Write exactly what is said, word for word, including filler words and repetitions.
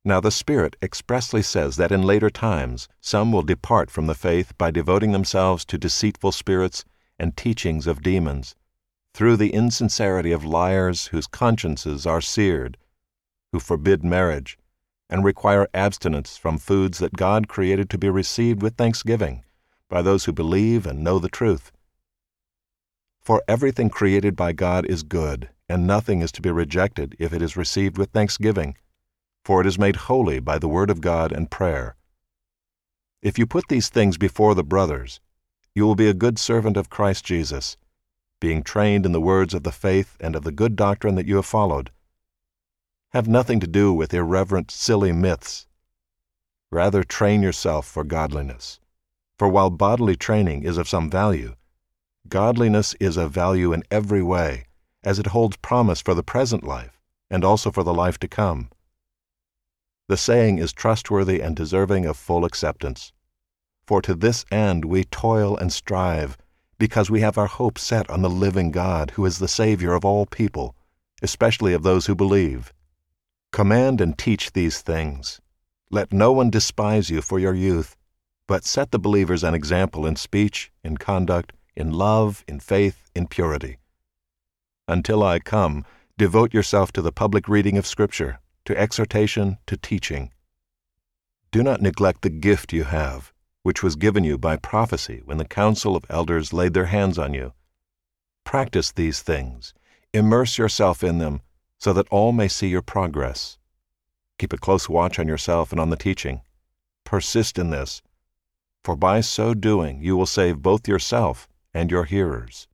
Now the Spirit expressly says that in later times some will depart from the faith by devoting themselves to deceitful spirits and teachings of demons, through the insincerity of liars whose consciences are seared, who forbid marriage, and require abstinence from foods that God created to be received with thanksgiving by those who believe and know the truth. For everything created by God is good, and nothing is to be rejected if it is received with thanksgiving, for it is made holy by the word of God and prayer. If you put these things before the brothers, you will be a good servant of Christ Jesus, being trained in the words of the faith and of the good doctrine that you have followed. Have nothing to do with irreverent, silly myths. Rather, train yourself for godliness. For while bodily training is of some value, godliness is of value in every way, as it holds promise for the present life and also for the life to come. The saying is trustworthy and deserving of full acceptance. For to this end we toil and strive, because we have our hope set on the living God, who is the Savior of all people, especially of those who believe. Command and teach these things. Let no one despise you for your youth, but set the believers an example in speech, in conduct, in love, in faith, in purity. Until I come, devote yourself to the public reading of Scripture, to exhortation, to teaching. Do not neglect the gift you have, which was given you by prophecy when the council of elders laid their hands on you. Practice these things, immerse yourself in them, so that all may see your progress. Keep a close watch on yourself and on the teaching. Persist in this, for by so doing you will save both yourself and your hearers.